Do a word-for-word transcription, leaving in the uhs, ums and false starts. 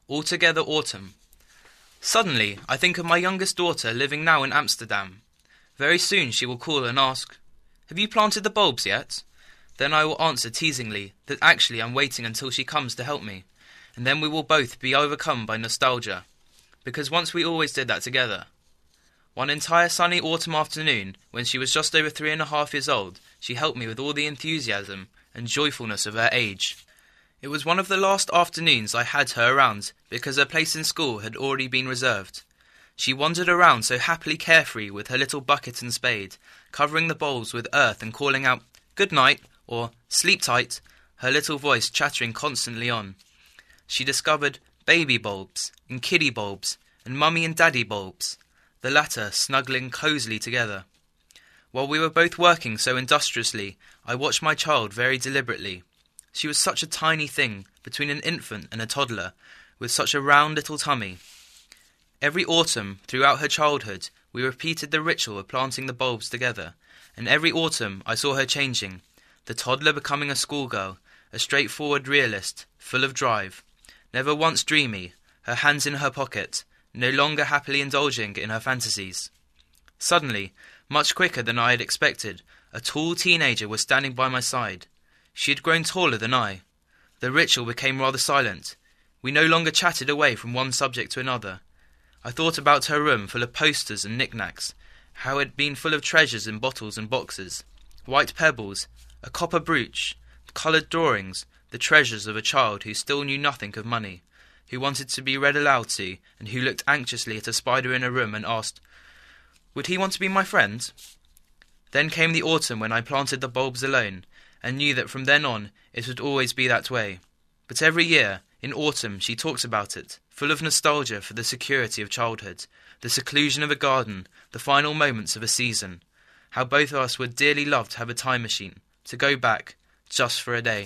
Altogether autumn. Suddenly, I think of my youngest daughter living now in Amsterdam. Very soon she will call and ask, "Have you planted the bulbs yet?" Then I will answer teasingly that actually I'm waiting until she comes to help me, and then we will both be overcome by nostalgia, because once we always did that together. One entire sunny autumn afternoon, when she was just over three and a half years old, she helped me with all the enthusiasm and joyfulness of her age. It was one of the last afternoons I had her around, because her place in school had already been reserved. She wandered around so happily carefree with her little bucket and spade, covering the bulbs with earth and calling out, "Good night," or "Sleep tight," her little voice chattering constantly on. She discovered baby bulbs, and kiddie bulbs, and mummy and daddy bulbs, the latter snuggling cosily together. While we were both working so industriously, I watched my child very deliberately. She was such a tiny thing, between an infant and a toddler, with such a round little tummy. Every autumn, throughout her childhood, we repeated the ritual of planting the bulbs together, and every autumn I saw her changing, the toddler becoming a schoolgirl, a straightforward realist, full of drive, never once dreamy, her hands in her pocket, no longer happily indulging in her fantasies. Suddenly, much quicker than I had expected, a tall teenager was standing by my side. She had grown taller than I. The ritual became rather silent. We no longer chatted away from one subject to another. I thought about her room full of posters and knickknacks, how it had been full of treasures in bottles and boxes, white pebbles, a copper brooch, coloured drawings, the treasures of a child who still knew nothing of money, who wanted to be read aloud to, and who looked anxiously at a spider in a room and asked, "Would he want to be my friend?" Then came the autumn when I planted the bulbs alone, and knew that from then on it would always be that way. But every year, in autumn, she talks about it, full of nostalgia for the security of childhood, the seclusion of a garden, the final moments of a season, how both of us would dearly love to have a time machine, to go back, just for a day.